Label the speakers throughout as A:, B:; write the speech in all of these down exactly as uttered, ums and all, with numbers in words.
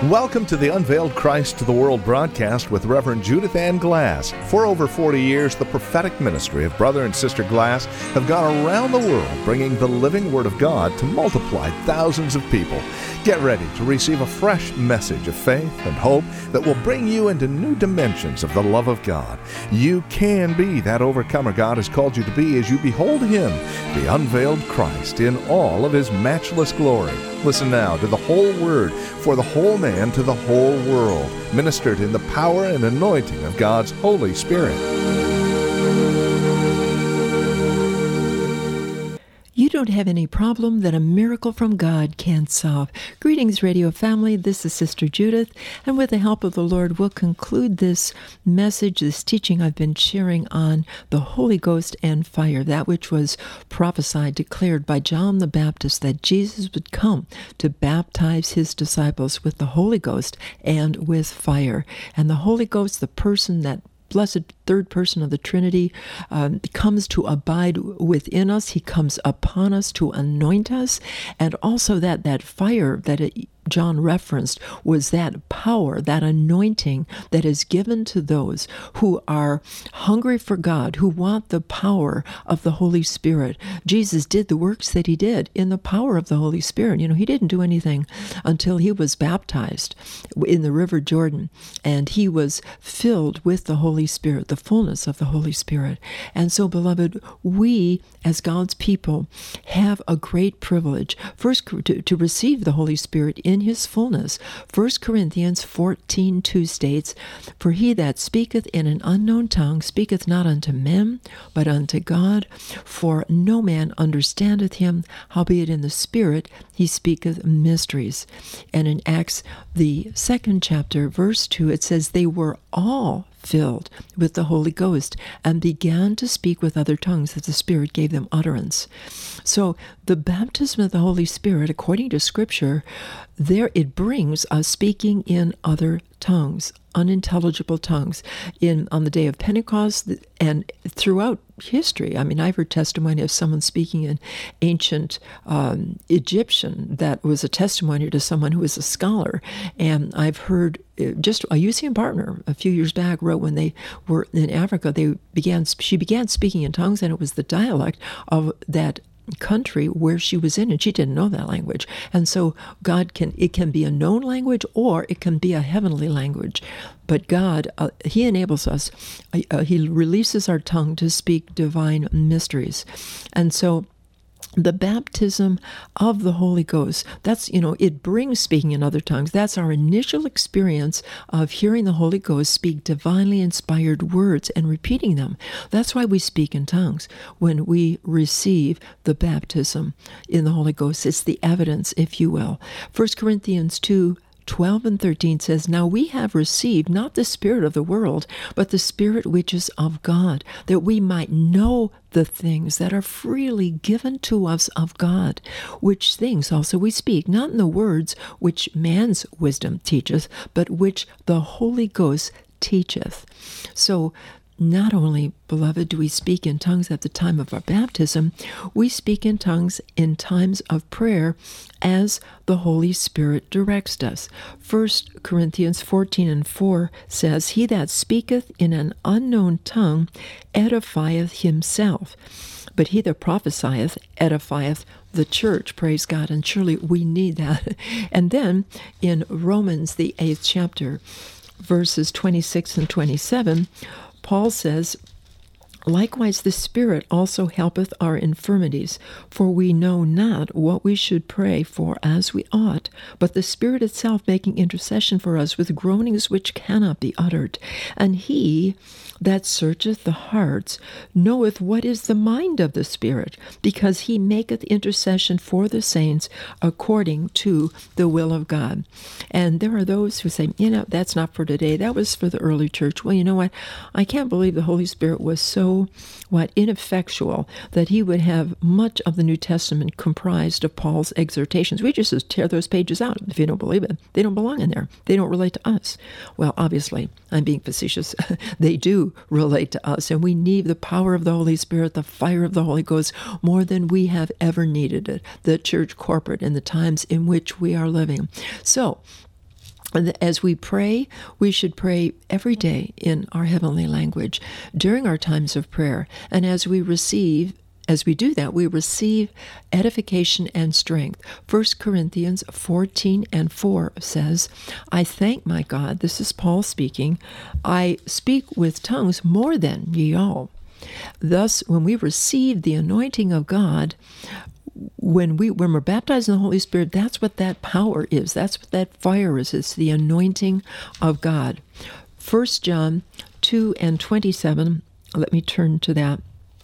A: Welcome to the Unveiled Christ to the World broadcast with Reverend Judith Ann Glass. For over forty years, the prophetic ministry of Brother and Sister Glass have gone around the world bringing the living Word of God to multiply thousands of people. Get ready to receive a fresh message of faith and hope that will bring you into new dimensions of the love of God. You can be that overcomer God has called you to be as you behold Him, the unveiled Christ, in all of His matchless glory. Listen now to the whole Word for the whole man to the whole world, ministered in the power and anointing of God's Holy Spirit.
B: You don't have any problem that a miracle from God can't solve. Greetings, radio family. This is Sister Judith, and with the help of the Lord, we'll conclude this message, this teaching I've been sharing on the Holy Ghost and fire, that which was prophesied, declared by John the Baptist, that Jesus would come to baptize his disciples with the Holy Ghost and with fire. And the Holy Ghost, the person, that blessed third person of the Trinity, um, comes to abide within us. He comes upon us to anoint us. And also that, that fire that it, John referenced was that power, that anointing that is given to those who are hungry for God, who want the power of the Holy Spirit. Jesus did the works that he did in the power of the Holy Spirit. You know, he didn't do anything until he was baptized in the River Jordan, and he was filled with the Holy Spirit, the fullness of the Holy Spirit. And so, beloved, we as God's people have a great privilege, first to, to receive the Holy Spirit in his fullness. First Corinthians fourteen two states, "For he that speaketh in an unknown tongue speaketh not unto men, but unto God, for no man understandeth him, howbeit in the Spirit he speaketh mysteries." And in Acts, the second chapter, verse two, it says, "They were all filled with the Holy Ghost and began to speak with other tongues as the Spirit gave them utterance." So the baptism of the Holy Spirit, according to Scripture, there it brings us speaking in other tongues, unintelligible tongues, in on the day of Pentecost and throughout history. I mean, I've heard testimony of someone speaking in ancient um, Egyptian that was a testimony to someone who was a scholar. And I've heard just a U C M partner a few years back wrote when they were in Africa, they began she began speaking in tongues, and it was the dialect of that country where she was in, and she didn't know that language. And so God can, it can be a known language or it can be a heavenly language. But God, uh, he enables us, uh, he releases our tongue to speak divine mysteries. And so the baptism of the Holy Ghost, that's, you know, it brings speaking in other tongues. That's our initial experience of hearing the Holy Ghost speak divinely inspired words and repeating them. That's why we speak in tongues when we receive the baptism in the Holy Ghost. It's the evidence, if you will. First Corinthians two twelve and thirteen says, "Now we have received not the spirit of the world, but the Spirit which is of God, that we might know the things that are freely given to us of God, which things also we speak, not in the words which man's wisdom teacheth, but which the Holy Ghost teacheth." So not only, beloved, do we speak in tongues at the time of our baptism, we speak in tongues in times of prayer as the Holy Spirit directs us. First Corinthians fourteen and four says, "He that speaketh in an unknown tongue edifieth himself, but he that prophesieth edifieth the church." Praise God. And surely we need that. And then in Romans, the eighth chapter, verses twenty-six and twenty-seven, Paul says, "Likewise the Spirit also helpeth our infirmities, for we know not what we should pray for as we ought, but the Spirit itself making intercession for us with groanings which cannot be uttered. And he that searcheth the hearts knoweth what is the mind of the Spirit, because he maketh intercession for the saints according to the will of God." And there are those who say, you know, that's not for today. That was for the early church. Well, you know what? I can't believe the Holy Spirit was so, what, ineffectual that he would have much of the New Testament comprised of Paul's exhortations. We just tear those pages out if you don't believe it. They don't belong in there. They don't relate to us. Well, obviously, I'm being facetious. They do relate to us, and we need the power of the Holy Spirit, the fire of the Holy Ghost, more than we have ever needed it, the church corporate in the times in which we are living. So, As we pray, we should pray every day in our heavenly language during our times of prayer. And as we receive, as we do that, we receive edification and strength. First Corinthians fourteen and four says, I thank my God, this is Paul speaking, I speak with tongues more than ye all. Thus, when we receive the anointing of God, When we when we're baptized in the Holy Spirit, that's what that power is. That's what that fire is. It's the anointing of God. First John two and twenty-seven. Let me turn to that.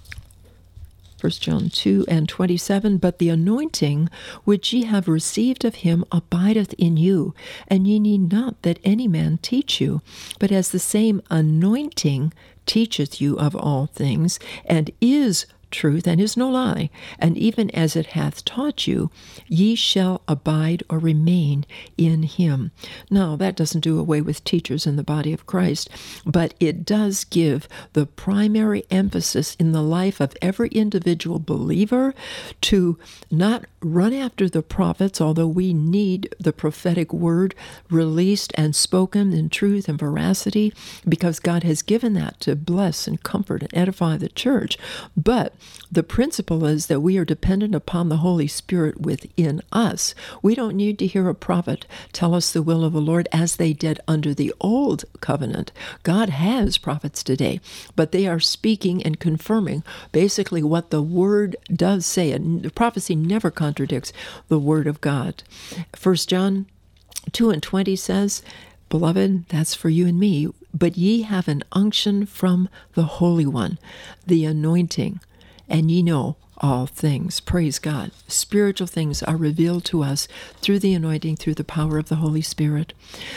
B: First John two and twenty-seven. But the anointing which ye have received of him abideth in you, and ye need not that any man teach you, but as the same anointing teacheth you of all things, and is truth, and is no lie, and even as it hath taught you, ye shall abide or remain in him. Now, that doesn't do away with teachers in the body of Christ, but it does give the primary emphasis in the life of every individual believer to not run after the prophets, although we need the prophetic word released and spoken in truth and veracity, because God has given that to bless and comfort and edify the church. But the principle is that we are dependent upon the Holy Spirit within us. We don't need to hear a prophet tell us the will of the Lord as they did under the old covenant. God has prophets today, but they are speaking and confirming basically what the word does say. And prophecy never contradicts the word of God. First John two and twenty says, Beloved, that's for you and me, but ye have an unction from the Holy One, the anointing, and ye know all things. Praise God. Spiritual things are revealed to us through the anointing, through the power of the Holy Spirit.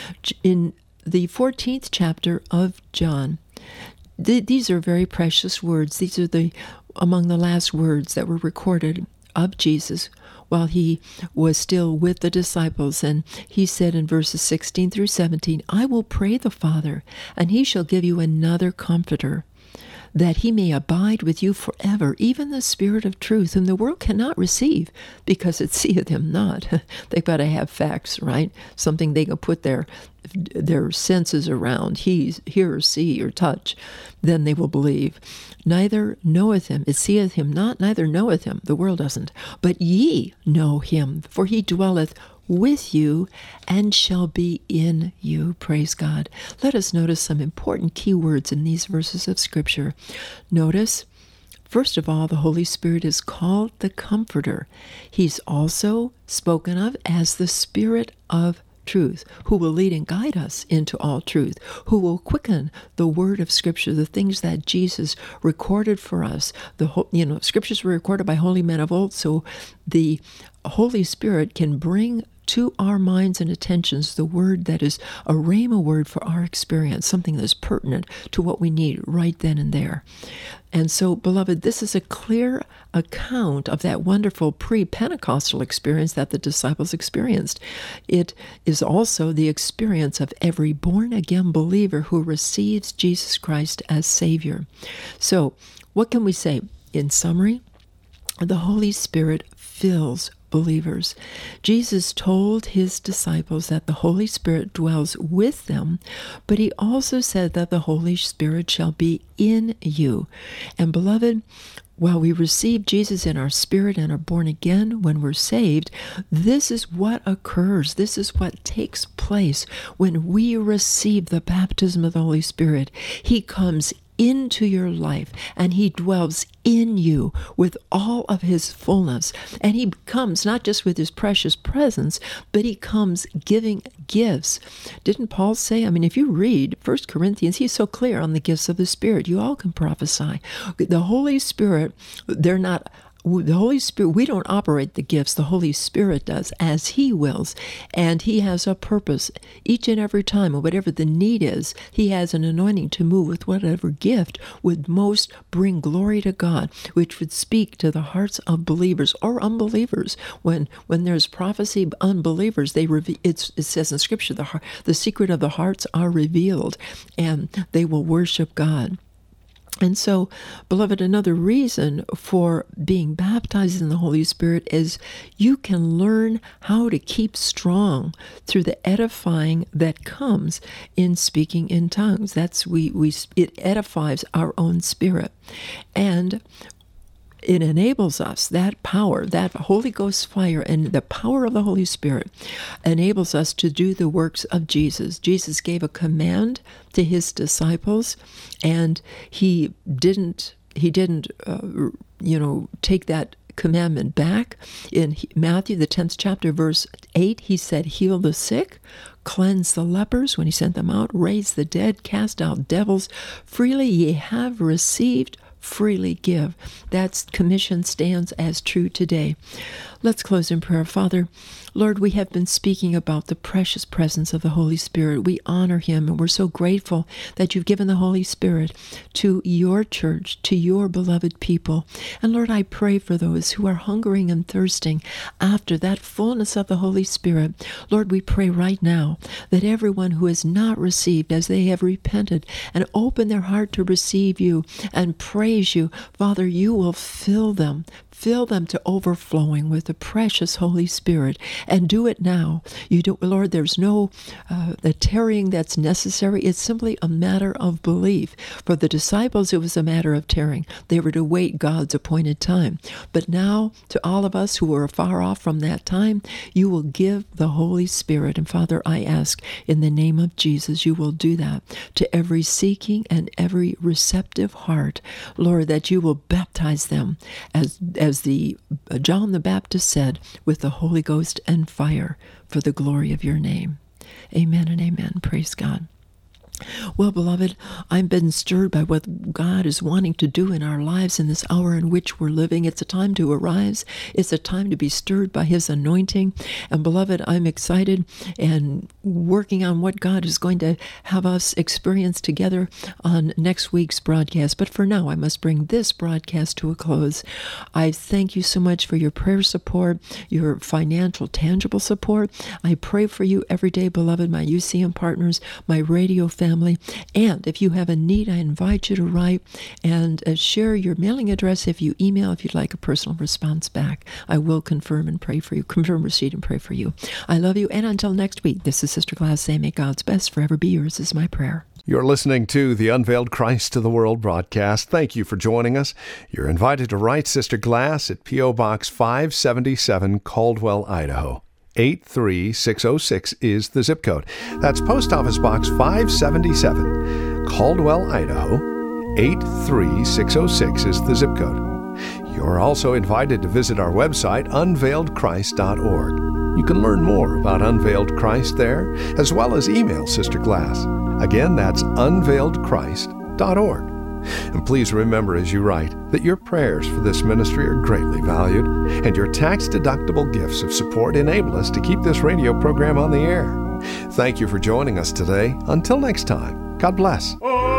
B: In the fourteenth chapter of John, th- these are very precious words. These are the among the last words that were recorded of Jesus while he was still with the disciples. And he said in verses sixteen through seventeen, I will pray the Father, and he shall give you another comforter, that he may abide with you forever, even the Spirit of truth, whom the world cannot receive, because it seeth him not. They've got to have facts, right? Something they can put their their senses around, he, hear or see or touch, then they will believe. Neither knoweth him, it seeth him not, neither knoweth him, the world doesn't, but ye know him, for he dwelleth with you and shall be in you. Praise God. Let us notice some important key words in these verses of Scripture. Notice, first of all, the Holy Spirit is called the Comforter. He's also spoken of as the Spirit of truth, who will lead and guide us into all truth, who will quicken the word of Scripture, the things that Jesus recorded for us. The you know, Scriptures were recorded by holy men of old, so the Holy Spirit can bring to our minds and attentions the word that is a rhema word for our experience, something that's pertinent to what we need right then and there. And so, beloved, this is a clear account of that wonderful pre-Pentecostal experience that the disciples experienced. It is also the experience of every born-again believer who receives Jesus Christ as Savior. So, what can we say? In summary, the Holy Spirit fills believers. Jesus told his disciples that the Holy Spirit dwells with them, but he also said that the Holy Spirit shall be in you. And beloved, while we receive Jesus in our spirit and are born again when we're saved, this is what occurs. This is what takes place when we receive the baptism of the Holy Spirit. He comes into your life, and he dwells in you with all of his fullness. And he comes not just with his precious presence, but he comes giving gifts. Didn't Paul say, I mean, if you read First Corinthians, he's so clear on the gifts of the Spirit. You all can prophesy. The Holy Spirit, they're not the Holy Spirit, we don't operate the gifts. The Holy Spirit does as he wills. And he has a purpose each and every time, or whatever the need is. He has an anointing to move with whatever gift would most bring glory to God, which would speak to the hearts of believers or unbelievers. When when there's prophecy, unbelievers, they reve- it's, it says in Scripture, the, heart, the secret of the hearts are revealed, and they will worship God. And so, beloved, another reason for being baptized in the Holy Spirit is you can learn how to keep strong through the edifying that comes in speaking in tongues. That's we we it edifies our own spirit, and it enables us, that power, that Holy Ghost fire and the power of the Holy Spirit enables us to do the works of Jesus. Jesus gave a command to his disciples, and he didn't, he didn't, uh, you know, take that commandment back. In Matthew, the tenth chapter, verse eight, he said, heal the sick, cleanse the lepers when he sent them out, raise the dead, cast out devils. Freely ye have received, freely give. That commission stands as true today. Let's close in prayer. Father, Lord, we have been speaking about the precious presence of the Holy Spirit. We honor him, and we're so grateful that you've given the Holy Spirit to your church, to your beloved people. And Lord, I pray for those who are hungering and thirsting after that fullness of the Holy Spirit. Lord, we pray right now that everyone who has not received, as they have repented and opened their heart to receive you and praise you, Father, you will fill them. Fill them to overflowing with the precious Holy Spirit, and do it now. You do, Lord, there's no uh, the tarrying that's necessary. It's simply a matter of belief. For the disciples, it was a matter of tarrying. They were to wait God's appointed time. But now, to all of us who are far off from that time, you will give the Holy Spirit. And Father, I ask in the name of Jesus, you will do that to every seeking and every receptive heart, Lord, that you will baptize them as, as As the uh, John the Baptist said, with the Holy Ghost and fire, for the glory of your name. Amen and amen. Praise God. Well, beloved, I've been stirred by what God is wanting to do in our lives in this hour in which we're living. It's a time to arise. It's a time to be stirred by his anointing. And beloved, I'm excited and working on what God is going to have us experience together on next week's broadcast. But for now, I must bring this broadcast to a close. I thank you so much for your prayer support, your financial, tangible support. I pray for you every day, beloved, my U C M partners, my radio family. Family. And if you have a need, I invite you to write and uh, share your mailing address if you email, if you'd like a personal response back. I will confirm and pray for you, confirm receipt and pray for you. I love you, and until next week, this is Sister Glass saying, may God's best forever be yours is my prayer.
A: You're listening to the Unveiled Christ to the World broadcast. Thank you for joining us. You're invited to write Sister Glass at P O Box five seventy-seven, Caldwell, Idaho. eight three six oh six is the zip code. That's Post Office Box five seventy-seven, Caldwell, Idaho. eight three six oh six is the zip code. You're also invited to visit our website, unveiled christ dot org. You can learn more about Unveiled Christ there, as well as email Sister Glass. Again, that's unveiled christ dot org. And please remember as you write that your prayers for this ministry are greatly valued, and your tax-deductible gifts of support enable us to keep this radio program on the air. Thank you for joining us today. Until next time, God bless.